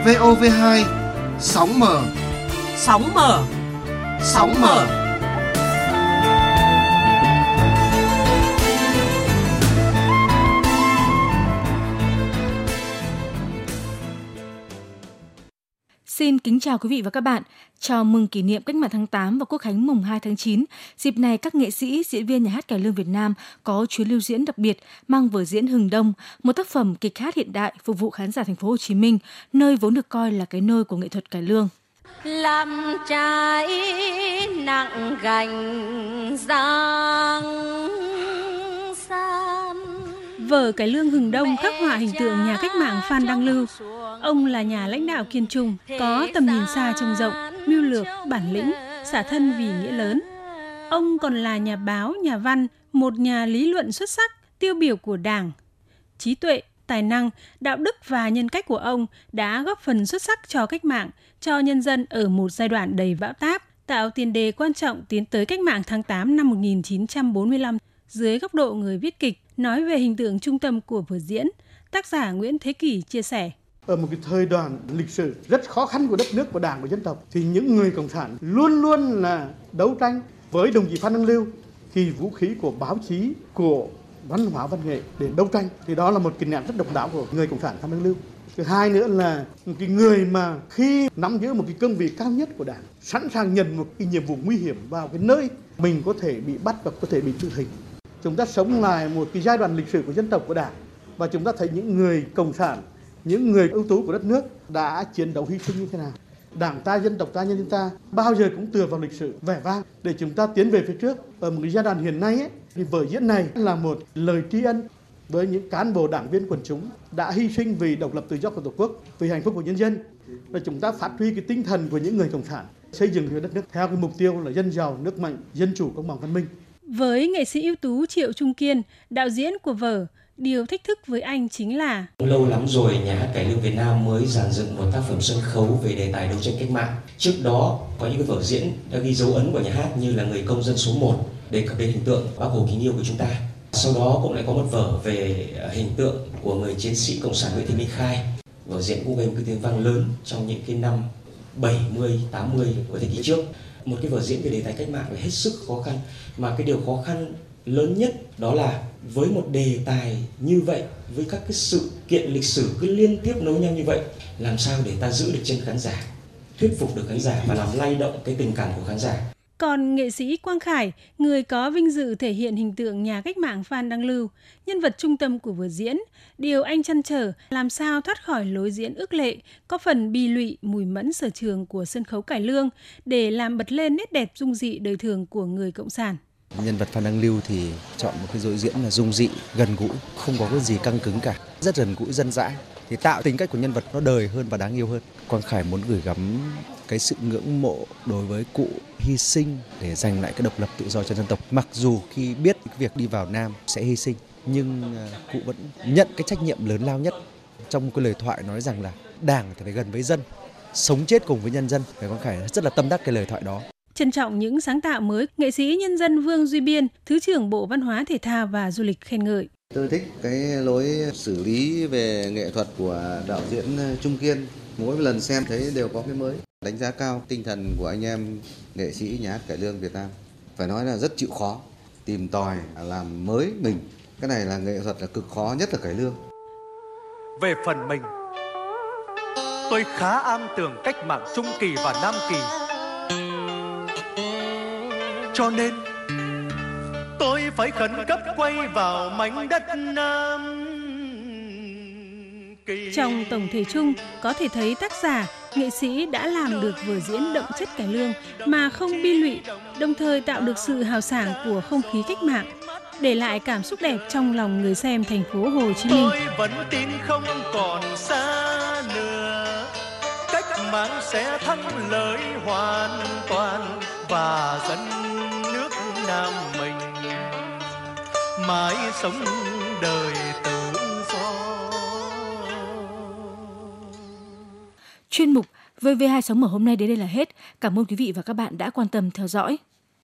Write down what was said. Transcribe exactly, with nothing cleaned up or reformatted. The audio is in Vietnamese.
vê o vê hai, sóng mở. Sóng mở. Sóng mở. Xin kính chào quý vị và các bạn. Chào mừng kỷ niệm Cách mạng tháng tám và Quốc khánh mùng hai tháng chín. Dịp này, các nghệ sĩ, diễn viên Nhà hát Cải lương Việt Nam có chuyến lưu diễn đặc biệt mang vở diễn Hừng Đông, một tác phẩm kịch hát hiện đại phục vụ khán giả thành phố Hồ Chí Minh, nơi vốn được coi là cái nôi của nghệ thuật cải lương. Làm trái nặng gánh giang san. Vở cải lương Hừng Đông khắc họa hình tượng nhà cách mạng Phan Đăng Lưu. Ông là nhà lãnh đạo kiên trung, có tầm nhìn xa trông rộng, mưu lược, bản lĩnh, xả thân vì nghĩa lớn. Ông còn là nhà báo, nhà văn, một nhà lý luận xuất sắc, tiêu biểu của Đảng. Trí tuệ, tài năng, đạo đức và nhân cách của ông đã góp phần xuất sắc cho cách mạng, cho nhân dân ở một giai đoạn đầy bão táp, tạo tiền đề quan trọng tiến tới cách mạng tháng tám năm một nghìn chín trăm bốn mươi lăm. Dưới góc độ người viết kịch, nói về hình tượng trung tâm của vở diễn, tác giả Nguyễn Thế Kỷ chia sẻ. Ở một cái thời đoạn lịch sử rất khó khăn của đất nước, của Đảng, của dân tộc, thì những người cộng sản luôn luôn là đấu tranh với đồng chí Phan Đăng Lưu, thì vũ khí của báo chí, của văn hóa văn nghệ để đấu tranh, thì đó là một kinh nghiệm rất độc đáo của người cộng sản Phan Đăng Lưu. Thứ hai nữa là một cái người mà khi nắm giữ một cái cương vị cao nhất của Đảng, sẵn sàng nhận một cái nhiệm vụ nguy hiểm vào cái nơi mình có thể bị bắt và có thể bị tử hình. Chúng ta sống lại một cái giai đoạn lịch sử của dân tộc, của Đảng, và chúng ta thấy những người cộng sản, những người ưu tú của đất nước đã chiến đấu hy sinh như thế nào. Đảng ta, dân tộc ta, nhân dân ta bao giờ cũng tựa vào lịch sử vẻ vang để chúng ta tiến về phía trước. Ở một cái giai đoạn hiện nay ấy, thì vở diễn này là một lời tri ân với những cán bộ, đảng viên, quần chúng đã hy sinh vì độc lập tự do của Tổ quốc, vì hạnh phúc của nhân dân. Và chúng ta phát huy cái tinh thần của những người cộng sản, xây dựng đất nước theo cái mục tiêu là dân giàu, nước mạnh, dân chủ, công bằng, văn minh. Với nghệ sĩ ưu tú Triệu Trung Kiên, đạo diễn của vở, điều thách thức với anh chính là lâu lắm rồi Nhà hát Cải lương Việt Nam mới dàn dựng một tác phẩm sân khấu về đề tài đấu tranh cách mạng. Trước đó có những cái vở diễn đã ghi dấu ấn của nhà hát như là Người công dân số một, đề cập đến hình tượng Bác Hồ kính yêu của chúng ta. Sau đó cũng lại có một vở về hình tượng của người chiến sĩ cộng sản Nguyễn Thị Minh Khai. Vở diễn cũng gây một cái tiếng vang lớn trong những cái năm bảy mươi, tám mươi của thế kỷ trước. Một cái vở diễn về đề tài cách mạng là hết sức khó khăn, mà cái điều khó khăn lớn nhất đó là với một đề tài như vậy, với các cái sự kiện lịch sử cứ liên tiếp nối nhau như vậy, làm sao để ta giữ được chân khán giả, thuyết phục được khán giả và làm lay động cái tình cảm của khán giả. Còn nghệ sĩ Quang Khải, người có vinh dự thể hiện hình tượng nhà cách mạng Phan Đăng Lưu, nhân vật trung tâm của vở diễn, điều anh trăn trở làm sao thoát khỏi lối diễn ước lệ, có phần bi lụy, mùi mẫn sở trường của sân khấu cải lương để làm bật lên nét đẹp dung dị đời thường của người cộng sản. Nhân vật Phan Đăng Lưu thì chọn một cái dối diễn là dung dị, gần gũi, không có cái gì căng cứng cả, rất gần gũi, dân dã, thì tạo tính cách của nhân vật nó đời hơn và đáng yêu hơn. Quang Khải muốn gửi gắm cái sự ngưỡng mộ đối với cụ hy sinh để giành lại cái độc lập tự do cho dân tộc. Mặc dù khi biết cái việc đi vào Nam sẽ hy sinh, nhưng cụ vẫn nhận cái trách nhiệm lớn lao nhất. Trong một cái lời thoại nói rằng là Đảng thì phải gần với dân, sống chết cùng với nhân dân. Và Quang Khải rất là tâm đắc cái lời thoại đó. Trân trọng những sáng tạo mới, nghệ sĩ nhân dân Vương Duy Biên, Thứ trưởng Bộ Văn hóa Thể thao và Du lịch khen ngợi. Tôi thích cái lối xử lý về nghệ thuật của đạo diễn Trung Kiên. Mỗi lần xem thấy đều có cái mới. Đánh giá cao tinh thần của anh em nghệ sĩ Nhà hát Cải lương Việt Nam. Phải nói là rất chịu khó, tìm tòi, làm mới mình. Cái này là nghệ thuật là cực khó nhất là cải lương. Về phần mình, tôi khá am tường cách mạng Trung kỳ và Nam kỳ. Cho nên tôi phải khẩn cấp quay vào mảnh đất Nam Kỳ. Trong tổng thể chung, có thể thấy tác giả, nghệ sĩ đã làm được vở diễn đậm chất cải lương mà không bi lụy, đồng thời tạo được sự hào sảng của không khí cách mạng, để lại cảm xúc đẹp trong lòng người xem thành phố Hồ Chí Minh. Tôi vẫn tin không còn xa nữa, cách mạng sẽ thắng lợi hoàn toàn và dân nước Nam mình mãi sống đời tự do. Chuyên mục vê vê hai Sóng Mở hôm nay đến đây là hết. Cảm ơn quý vị và các bạn đã quan tâm theo dõi.